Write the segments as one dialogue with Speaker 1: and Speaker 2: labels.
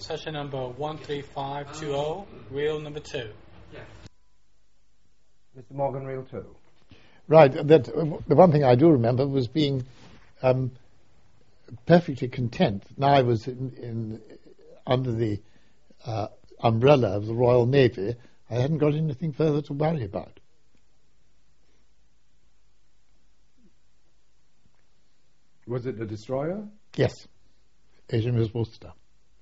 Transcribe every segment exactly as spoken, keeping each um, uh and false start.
Speaker 1: Session number one three five two zero, reel number two.
Speaker 2: Mister Morgan, reel two.
Speaker 3: Right. That uh, the one thing I do remember was being um, perfectly content. Now I was in, in under the uh, umbrella of the Royal Navy. I hadn't got anything further to worry about.
Speaker 2: Was it a destroyer?
Speaker 3: Yes, H M S Worcester.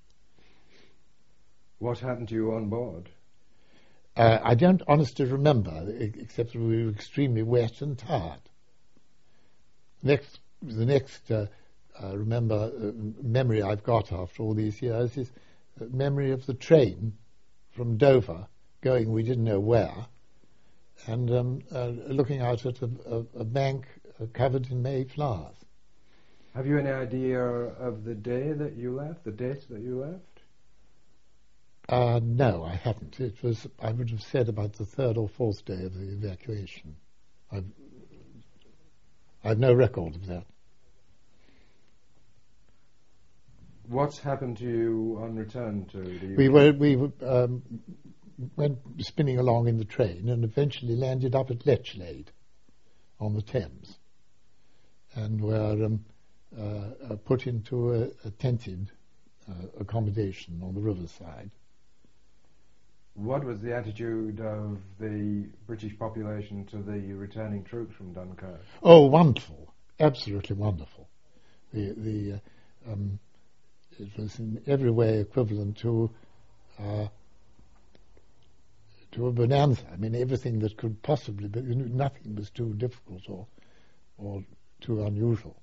Speaker 2: What happened to you on board?
Speaker 3: Uh, I don't honestly remember, except that we were extremely wet and tired. Next, the next uh, uh, remember uh, memory I've got after all these years is a memory of the train from Dover going we didn't know where, and um, uh, looking out at a, a, a bank uh, covered in May flowers.
Speaker 2: Have you any idea of the day that you left, the date that you left?
Speaker 3: Uh, no, I haven't. It was, I would have said, about the third or fourth day of the evacuation. I've, I've no record of that.
Speaker 2: What's happened to you on return to the U K?
Speaker 3: We were we um, went spinning along in the train and eventually landed up at Lechlade on the Thames, and were um, uh, put into a, a tented uh, accommodation on the riverside.
Speaker 2: What was the attitude of the British population to the returning troops from Dunkirk?
Speaker 3: Oh, wonderful! Absolutely wonderful. The the uh, um, it was in every way equivalent to uh, to a bonanza. I mean, everything that could possibly be. Nothing was too difficult or or too unusual.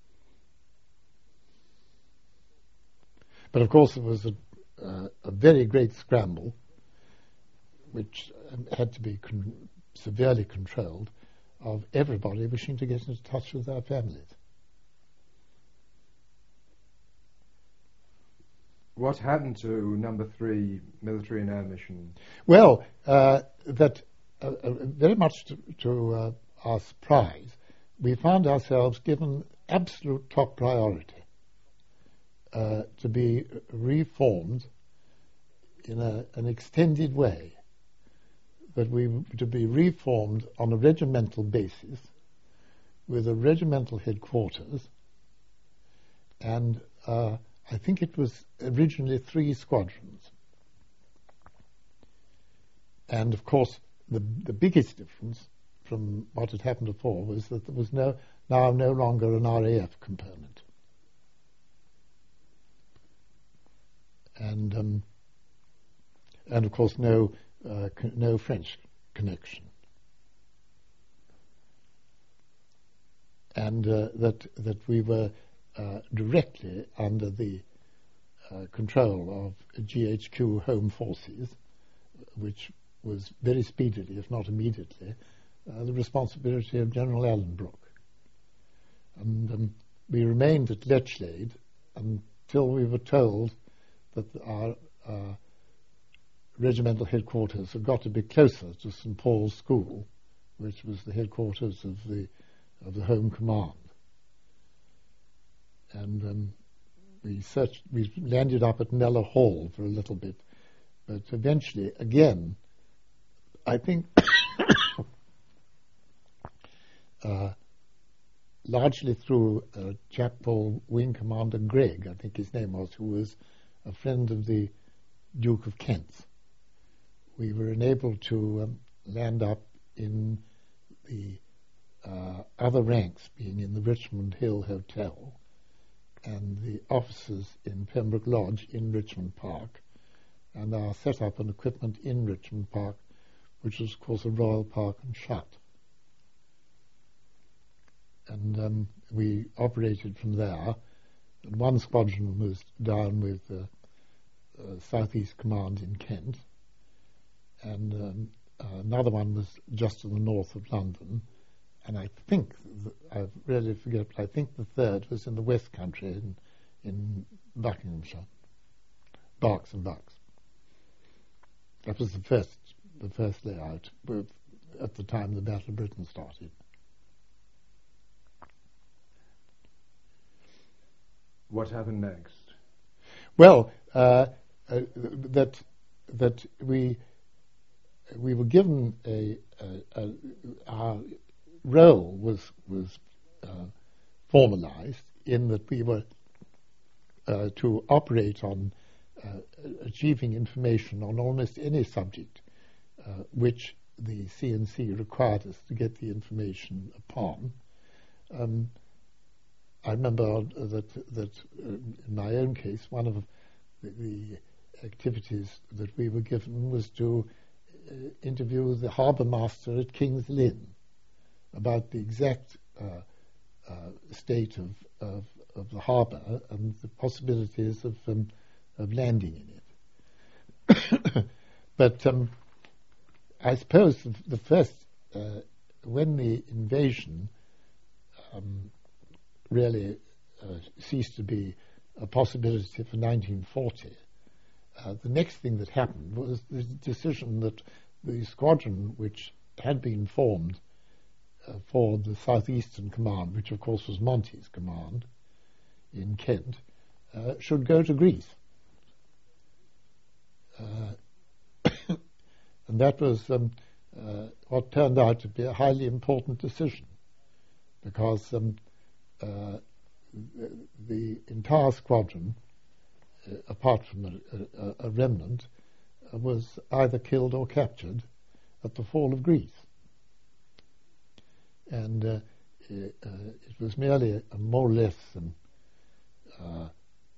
Speaker 3: But of course, there was a, uh, a very great scramble, which um, had to be con- severely controlled, of everybody wishing to get into touch with their families.
Speaker 2: What happened to number three military and air mission?
Speaker 3: Well, uh, that uh, uh, very much to, to uh, our surprise, we found ourselves given absolute top priority uh, to be reformed in a, an extended way. That we were to be reformed on a regimental basis with a regimental headquarters, and uh, I think it was originally three squadrons. And of course, the the biggest difference from what had happened before was that there was no now no longer an R A F component, and um, and of course no. Uh, con- no French connection, and uh, that that we were uh, directly under the uh, control of G H Q Home Forces, which was very speedily, if not immediately, uh, the responsibility of General Ellenbrook. And um, we remained at Lechlade until we were told that our uh, regimental headquarters had got to be closer to Saint Paul's School, which was the headquarters of the of the Home Command. And um, we searched. We landed up at Kneller Hall for a little bit, but eventually, again, I think, uh, largely through a chap called Wing Commander Gregg, I think his name was, who was a friend of the Duke of Kent's, we were enabled to um, land up in the uh, other ranks, being in the Richmond Hill Hotel, and the officers in Pembroke Lodge in Richmond Park, and our set-up and equipment in Richmond Park, which was, of course, a Royal Park and Shut. And um, we operated from there, and one squadron was down with the uh, South East Command in Kent, and um, uh, another one was just to the north of London, and I think, th- I really forget, but I think the third was in the West Country in, in Buckinghamshire, Berks and Bucks. That was the first, the first layout with, at the time the Battle of Britain started.
Speaker 2: What happened next?
Speaker 3: Well, uh, uh, that that we we were given a, a, a our role was was uh, formalized in that we were uh, to operate on uh, achieving information on almost any subject uh, which the C N C required us to get the information upon. Um, I remember that that uh, in my own case, one of the, the activities that we were given was to uh, interview the harbour master at King's Lynn about the exact uh, uh, state of, of, of the harbour and the possibilities of um, of landing in it. But um, I suppose the, the first, uh, when the invasion um, really uh, ceased to be a possibility for nineteen forty, uh, the next thing that happened was the decision that the squadron which had been formed uh, for the Southeastern Command, which of course was Monty's command in Kent, uh, should go to Greece. Uh, and that was um, uh, what turned out to be a highly important decision, because um, uh, the, the entire squadron, uh, apart from a, a, a remnant, uh, was either killed or captured at the fall of Greece. And uh, it, uh, it was merely a, a more or less um, uh,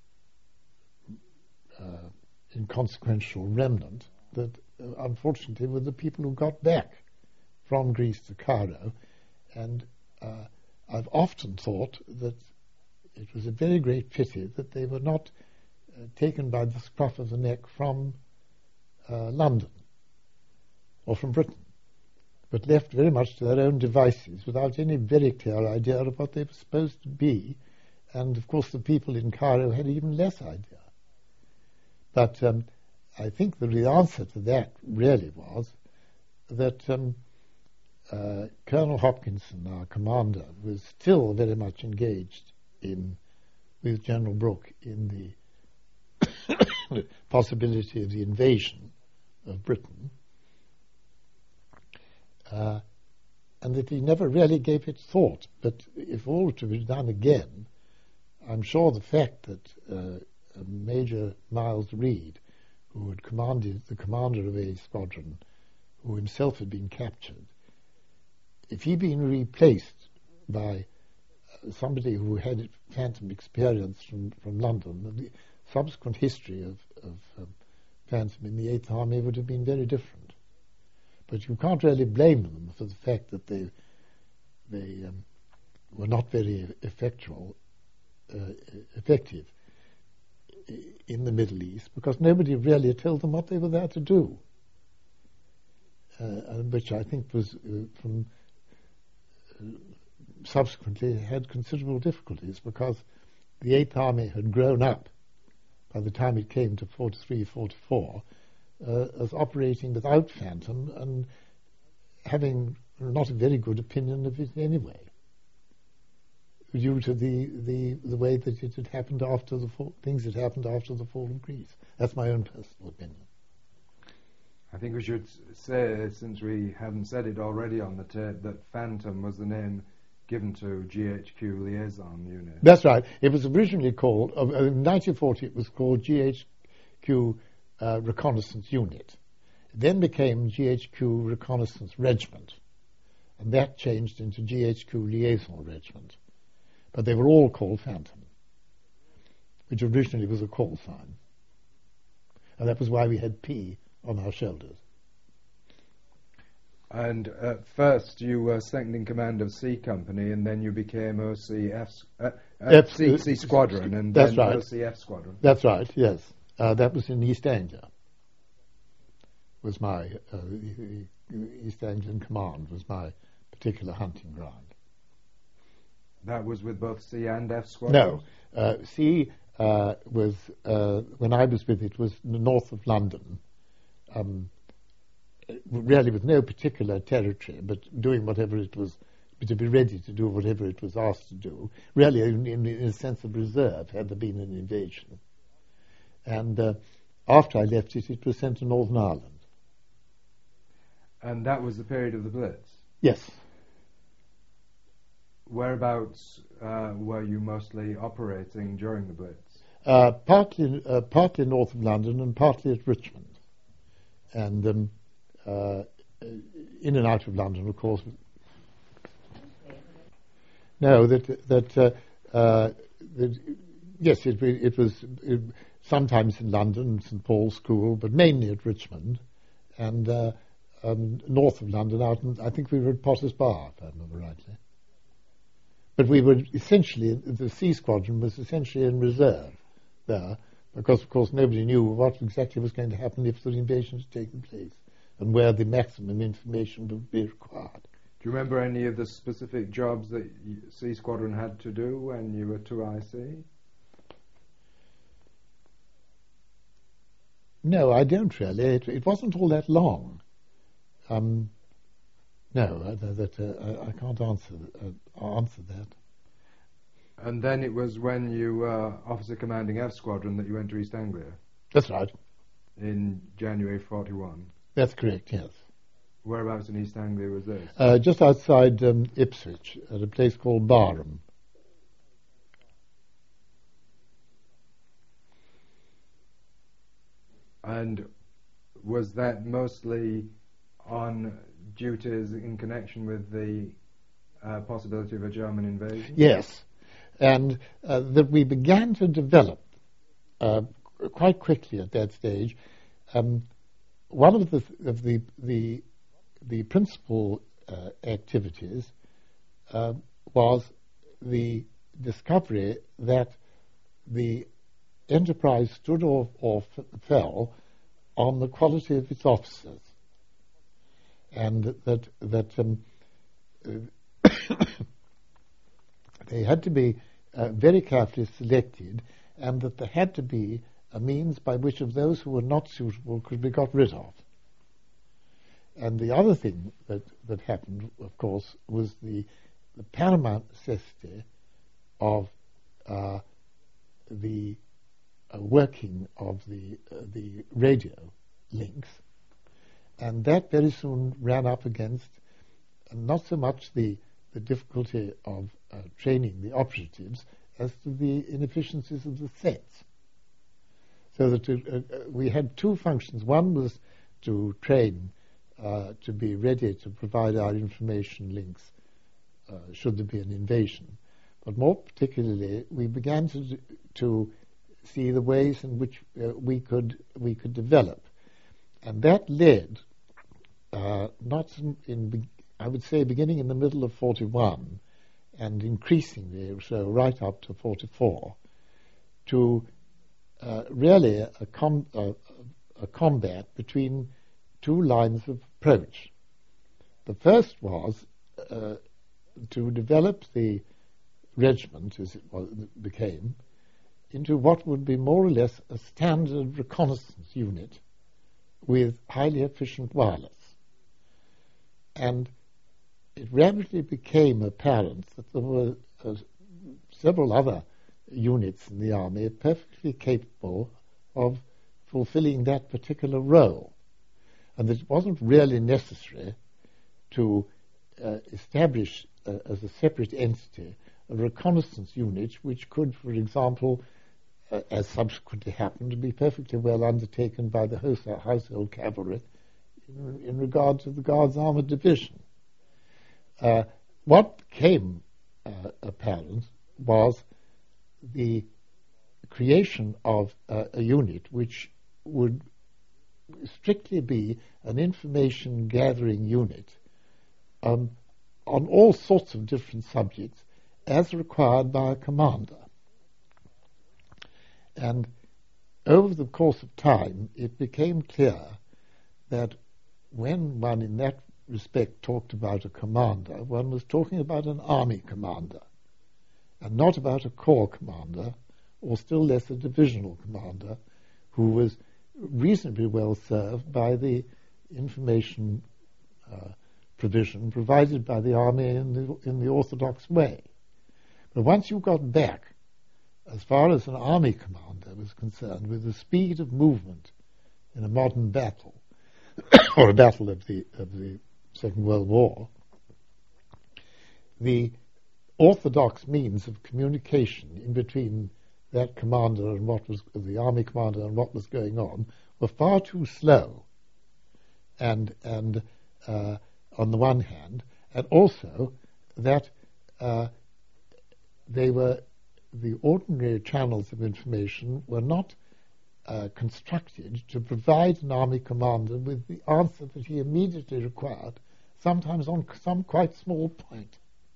Speaker 3: uh, inconsequential remnant that uh, unfortunately were the people who got back from Greece to Cairo. And uh, I've often thought that it was a very great pity that they were not uh, taken by the scruff of the neck from uh, London or from Britain, but left very much to their own devices without any very clear idea of what they were supposed to be. And of course the people in Cairo had even less idea. But um, I think the real answer to that really was that um, uh, Colonel Hopkinson, our commander, was still very much engaged in with General Brooke in the possibility of the invasion of Britain, uh, and that he never really gave it thought. But if all were to be done again, I'm sure the fact that uh, Major Miles Reed, who had commanded the commander of a squadron, who himself had been captured, if he'd been replaced by uh, somebody who had phantom experience from, from London, the subsequent history of, of um, Phantom in the Eighth Army would have been very different. But you can't really blame them for the fact that they they um, were not very effectual, uh, effective in the Middle East, because nobody really told them what they were there to do, uh, which I think was uh, from uh, subsequently had considerable difficulties, because the Eighth Army had grown up by the time it came to forty-three, forty-four, uh, as operating without Phantom and having not a very good opinion of it anyway, due to the, the, the way that it had happened after the fall, things that happened after the fall of Greece. That's my own personal opinion.
Speaker 2: I think we should say, since we haven't said it already on the tape, that Phantom was the name given to G H Q Liaison Unit.
Speaker 3: That's right. It was originally called, uh, in nineteen forty it was called G H Q uh, Reconnaissance Unit. It then became G H Q Reconnaissance Regiment, and that changed into G H Q Liaison Regiment. But they were all called Phantom, which originally was a call sign. And that was why we had P on our shoulders.
Speaker 2: And at first you were second in command of C Company, and then you became O C F, uh, uh,
Speaker 3: F,
Speaker 2: C, C Squadron, and
Speaker 3: that's
Speaker 2: then
Speaker 3: right.
Speaker 2: O C F Squadron.
Speaker 3: That's right, yes. Uh, that was in East Anglia. Was my uh, East Anglian Command was my particular hunting ground.
Speaker 2: That was with both C and F Squadrons?
Speaker 3: No, uh, C uh, was uh, when I was with it was north of London. Um, really with no particular territory, but doing whatever it was, to be ready to do whatever it was asked to do, really in, in, in a sense of reserve had there been an invasion. And uh, after I left it, it was sent to Northern Ireland.
Speaker 2: And that was the period of the Blitz?
Speaker 3: Yes.
Speaker 2: Whereabouts uh, were you mostly operating during the Blitz?
Speaker 3: Uh, partly, uh, partly north of London and partly at Richmond. And um, uh, in and out of London, of course. No, that that, uh, uh, that yes, it, it was it, sometimes in London, Saint Paul's School, but mainly at Richmond, and uh, um, north of London. Out, in, I think we were at Potter's Bar, if I remember rightly. But we were essentially the Sea Squadron was essentially in reserve there, because of course nobody knew what exactly was going to happen if the invasion had taken place, and where the maximum information would be required.
Speaker 2: Do you remember any of the specific jobs that Sea Squadron had to do when you were two I C?
Speaker 3: No, I don't really. It, it wasn't all that long. Um, no, uh, that uh, I can't answer uh, answer that.
Speaker 2: And then it was when you were Officer Commanding F Squadron that you went to East Anglia?
Speaker 3: That's right.
Speaker 2: In January forty-one?
Speaker 3: That's correct, yes.
Speaker 2: Whereabouts in East Anglia was this?
Speaker 3: Uh, just outside um, Ipswich, at a place called Barham.
Speaker 2: And was that mostly on duties in connection with the uh, possibility of a German invasion?
Speaker 3: Yes, and uh, that we began to develop uh, quite quickly at that stage. Um, one of the of the the the principal uh, activities uh, was the discovery that the enterprise stood or, or f- fell on the quality of its officers, and that that um, they had to be uh, very carefully selected, and that there had to be a means by which of those who were not suitable could be got rid of. And the other thing that, that happened, of course, was the, the paramount necessity of uh, the uh, working of the uh, the radio links, and that very soon ran up against uh, not so much the the difficulty of uh, training the operatives as to the inefficiencies of the sets. So that uh, uh, we had two functions. One was to train uh, to be ready to provide our information links uh, should there be an invasion. But more particularly, we began to to see the ways in which uh, we could we could develop, and that led uh, not in I would say beginning in the middle of forty-one, and increasingly so right up to forty-four, to uh, really a, com- a, a combat between two lines of approach. The first was uh, to develop the regiment, as it, was, it became, into what would be more or less a standard reconnaissance unit with highly efficient wireless. And it rapidly became apparent that there were uh, several other units in the army perfectly capable of fulfilling that particular role, and that it wasn't really necessary to uh, establish uh, as a separate entity a reconnaissance unit which could, for example, uh, as subsequently happened, to be perfectly well undertaken by the household cavalry in, in regard to the Guards Armoured Division. Uh, what became uh, apparent was the creation of uh, a unit which would strictly be an information gathering unit um, on all sorts of different subjects as required by a commander. And over the course of time, it became clear that when one in that respect talked about a commander, one was talking about an army commander, and not about a corps commander, or still less a divisional commander, who was reasonably well served by the information uh, provision provided by the army in the, in the orthodox way. But once you got back, as far as an army commander was concerned, with the speed of movement in a modern battle, or a battle of the of the Second World War, the orthodox means of communication in between that commander and what was the army commander and what was going on were far too slow. And and uh, on the one hand, and also that uh, they were the ordinary channels of information were not uh, constructed to provide an army commander with the answer that he immediately required, sometimes on some quite small point.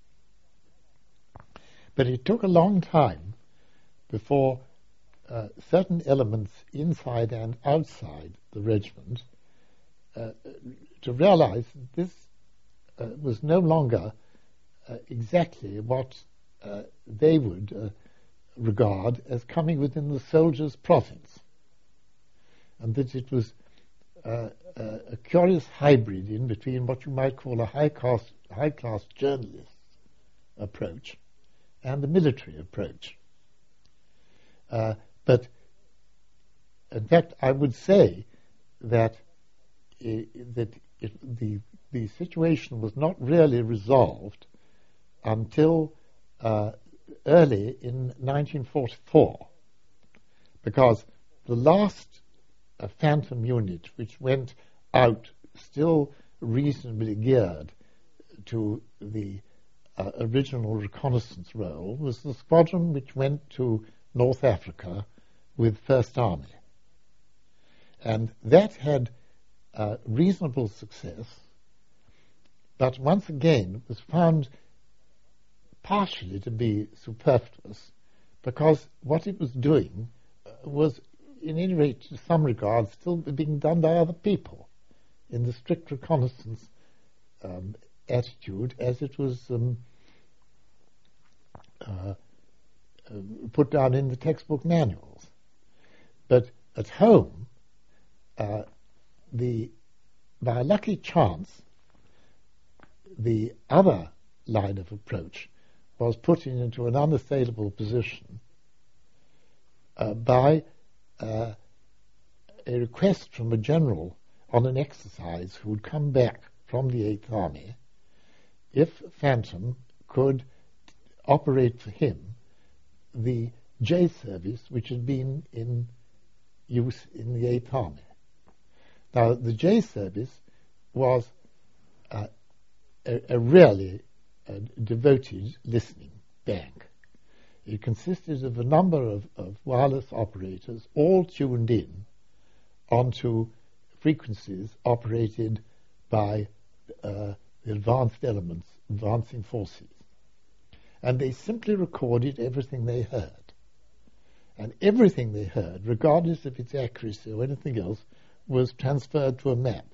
Speaker 3: But it took a long time before uh, certain elements inside and outside the regiment uh, to realize that this uh, was no longer uh, exactly what uh, they would uh, regard as coming within the soldier's province, and that it was uh, a, a curious hybrid in between what you might call a high-class, high-class journalist approach and the military approach. Uh, but, in fact, I would say that I, that it, the the situation was not really resolved until uh, early in nineteen forty-four, because the last uh, Phantom unit, which went out still reasonably geared to the uh, original reconnaissance role, was the squadron which went to North Africa with First Army. And that had uh, reasonable success, but once again was found partially to be superfluous, because what it was doing uh, was, in any rate, to some regard, still being done by other people in the strict reconnaissance um, attitude as it was um, uh, uh, put down in the textbook manuals. But at home, uh, the by a lucky chance, the other line of approach was put into an unassailable position uh, by uh, a request from a general on an exercise who would come back from the Eighth Army if Phantom could operate for him the J service which had been in use in the Eighth Army. Now, the J service was uh, a, a really uh, devoted listening bank. It consisted of a number of, of wireless operators all tuned in onto frequencies operated by uh, the advanced elements, advancing forces. And they simply recorded everything they heard. And everything they heard, regardless of its accuracy or anything else, was transferred to a map.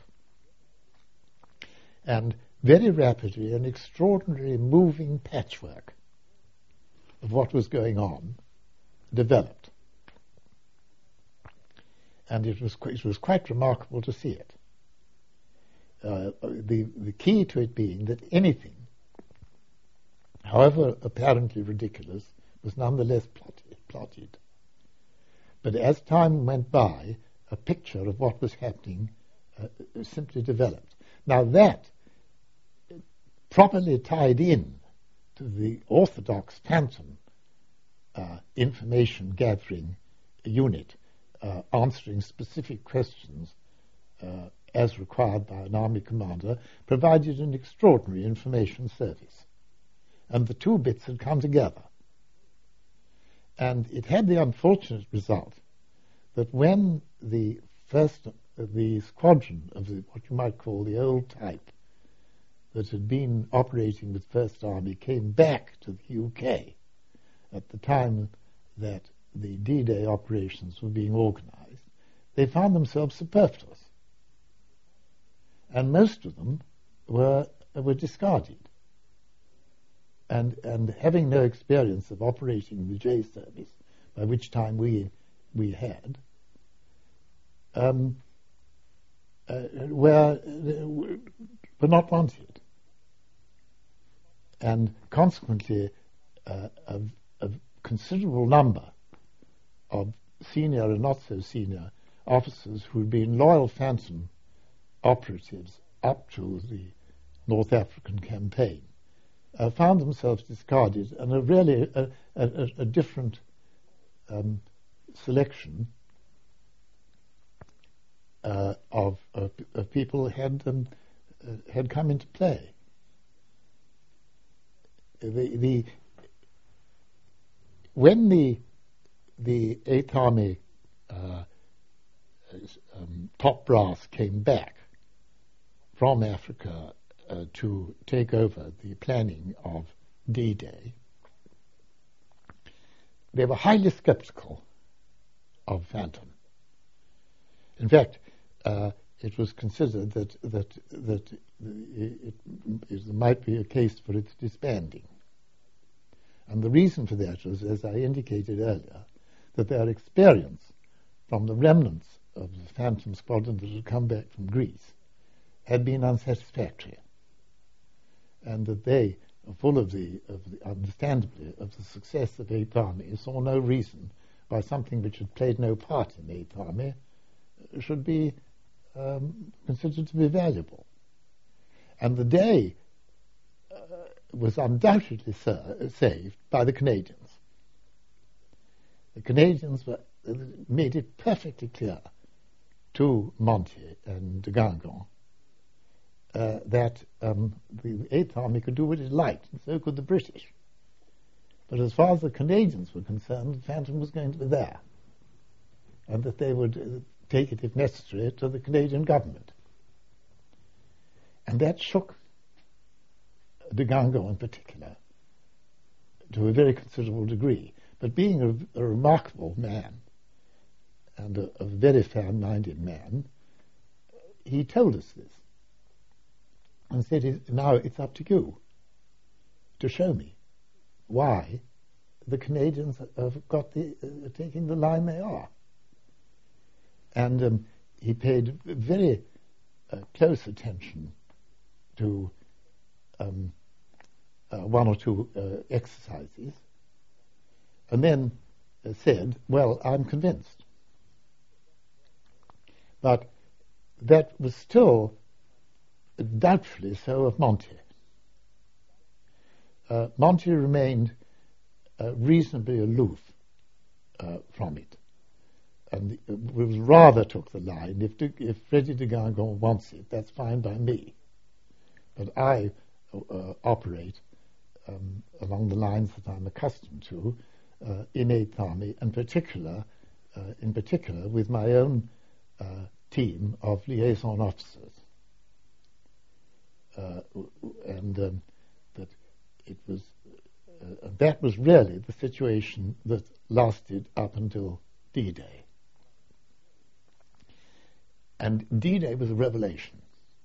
Speaker 3: And very rapidly, an extraordinary moving patchwork of what was going on developed. And it was qu- it was quite remarkable to see it. Uh, the, the key to it being that anything, however apparently ridiculous, was nonetheless plotted. plotted. But as time went by, a picture of what was happening uh, simply developed. Now that, properly tied in to the orthodox Phantom uh, information gathering unit, uh, answering specific questions uh, as required by an army commander, provided an extraordinary information service. And the two bits had come together. And it had the unfortunate result that when the first, uh, the squadron of the, what you might call the old type that had been operating with First Army came back to the U K at the time that the D-Day operations were being organized, they found themselves superfluous. And most of them were, were discarded. And, and having no experience of operating the J service, by which time we we had, um, uh, were, were not wanted. And consequently, uh, a, a considerable number of senior and not so senior officers who had been loyal Phantom operatives up to the North African campaign uh, found themselves discarded, and a really a, a, a different um, selection uh, of, of, of people had um, uh, had come into play. The, the when the the Eighth Army uh, um, top brass came back from Africa uh, to take over the planning of D-Day, they were highly skeptical of Phantom. In fact, uh, it was considered that that that it, it might be a case for its disbanding. And the reason for that was, as I indicated earlier, that their experience from the remnants of the Phantom Squadron that had come back from Greece had been unsatisfactory, and that they, full of the, of the understandably, of the success of Eighth Army, saw no reason why something which had played no part in Eighth Army should be um, considered to be valuable. And the day uh, was undoubtedly ser- saved by the Canadians. The Canadians were, uh, made it perfectly clear to Monty and de Guingamp uh, that um, the Eighth Army could do what it liked, and so could the British. But as far as the Canadians were concerned, the Phantom was going to be there, and that they would uh, take it, if necessary, to the Canadian government. And that shook de Guingamp in particular to a very considerable degree. But being a, a remarkable man and a, a very fair-minded man, he told us this and said, now it's up to you to show me why the Canadians have got the uh, taking the line they are. And um, he paid very uh, close attention to um, uh, one or two uh, exercises, and then uh, said, well, I'm convinced. But that was still doubtfully so of Monty. Uh, Monty remained uh, reasonably aloof uh, from it, and was rather took the line, if, de, if Freddie de Guingamp wants it, that's fine by me. But I uh, operate um, along the lines that I'm accustomed to uh, in Eighth Army, and particular, uh, in particular with my own uh, team of liaison officers. Uh, and um, that it was uh, that was really the situation that lasted up until D-Day. And D-Day was a revelation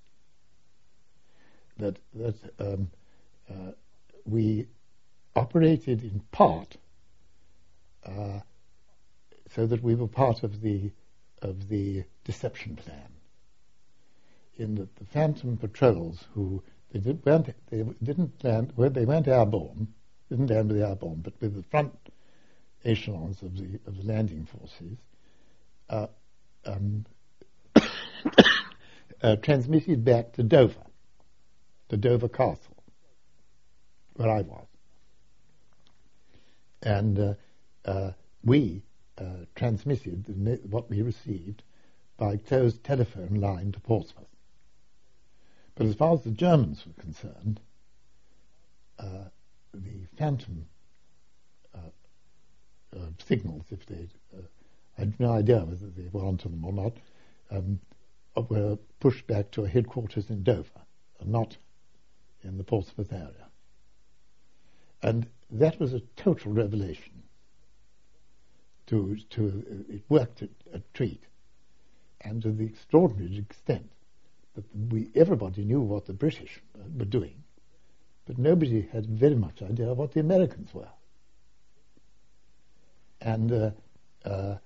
Speaker 3: that that um, uh, we operated in part uh, so that we were part of the of the deception plan. In that the Phantom patrols, who they did, weren't they didn't land, well, they weren't airborne, didn't land with the airborne, but with the front echelons of the of the landing forces, uh, um, uh, transmitted back to Dover, to Dover Castle, where I was, and uh, uh, we uh, transmitted the, what we received by closed telephone line to Portsmouth. But as far as the Germans were concerned, uh, the Phantom uh, uh, signals, if they, uh, I had no idea whether they were onto them or not, um, were pushed back to a headquarters in Dover, and not in the Portsmouth area. And that was a total revelation. To, to uh, it worked a, a treat, and to the extraordinary extent that we everybody knew what the British uh, were doing, but nobody had very much idea what the Americans were. And uh, uh,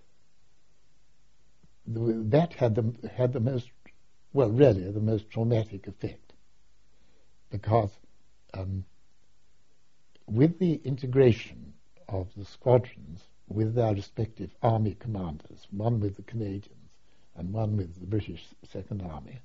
Speaker 3: the, that had the had the most, well, really the most traumatic effect, because um, with the integration of the squadrons with their respective army commanders, one with the Canadians and one with the British Second Army.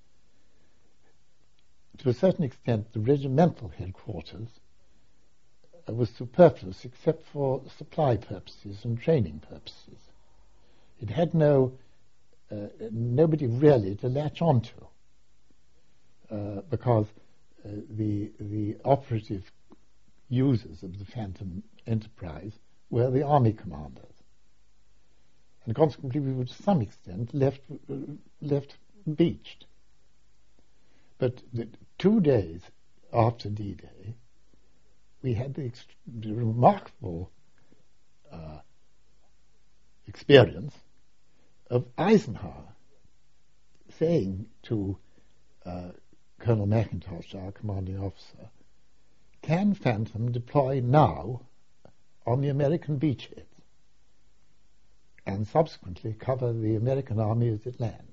Speaker 3: To a certain extent, the regimental headquarters uh, was superfluous except for supply purposes and training purposes. It had no uh, nobody really to latch onto uh, because uh, the the operative users of the Phantom Enterprise were the army commanders, and consequently we were to some extent left uh, left beached. But the two days after D-Day, we had the, ex- the remarkable uh, experience of Eisenhower saying to uh, Colonel McIntosh, our commanding officer, "Can Phantom deploy now on the American beachheads and subsequently cover the American army as it lands?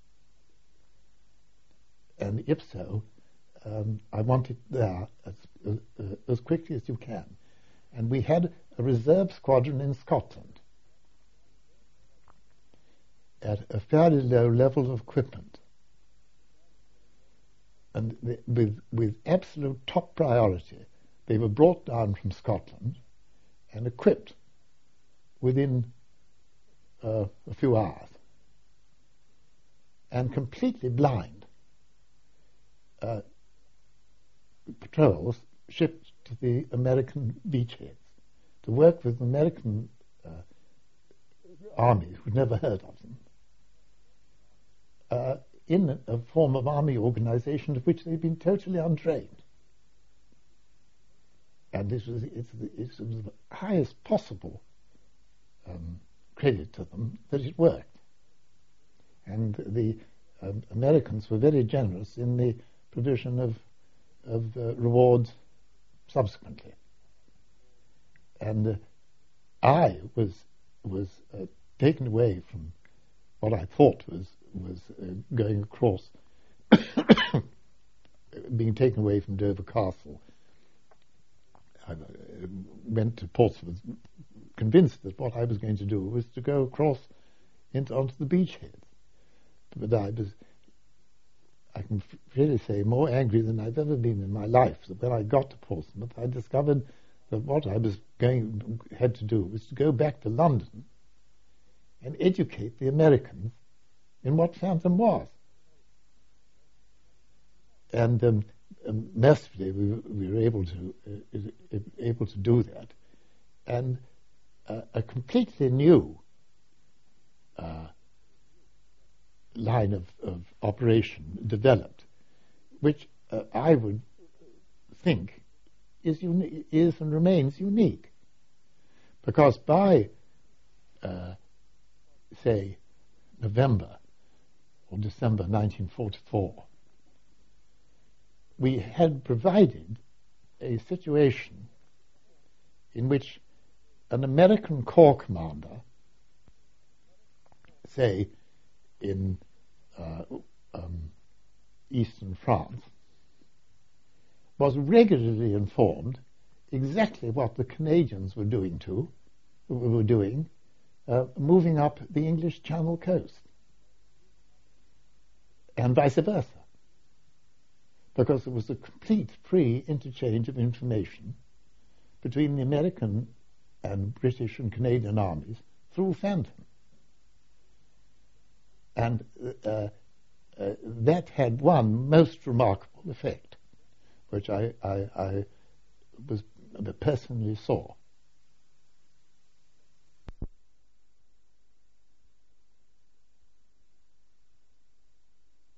Speaker 3: And if so, um, I want it there as, uh, as quickly as you can." And we had a reserve squadron in Scotland at a fairly low level of equipment, and the, with, with absolute top priority. They were brought down from Scotland and equipped within uh, a few hours, and completely blind. Uh, patrols shipped to the American beachheads to work with the American uh, army, who'd never heard of them, uh, in a form of army organization of which they'd been totally untrained. And this was, it's, it's the highest possible um, credit to them that it worked. And the um, Americans were very generous in the provision of of uh, rewards subsequently, and uh, I was was uh, taken away from what I thought was was uh, going across, being taken away from Dover Castle. I uh, went to Portsmouth, convinced that what I was going to do was to go across into onto the beachhead, but I was. I can really say more angry than I've ever been in my life. So when I got to Portsmouth, I discovered that what I was going had to do was to go back to London and educate the Americans in what Phantom was. And um, um, mercifully, we, we were able to uh, able to do that, and uh, a completely new Uh, line of, of operation developed, which uh, I would think is uni- is and remains unique, because by uh, say November or December nineteen forty-four, we had provided a situation in which an American corps commander, say in uh, um, eastern France, was regularly informed exactly what the Canadians were doing to, were doing, uh, moving up the English Channel coast, and vice versa, because there was a complete free interchange of information between the American and British and Canadian armies through Phantom. And uh, uh, that had one most remarkable effect, which I, I, I was personally saw.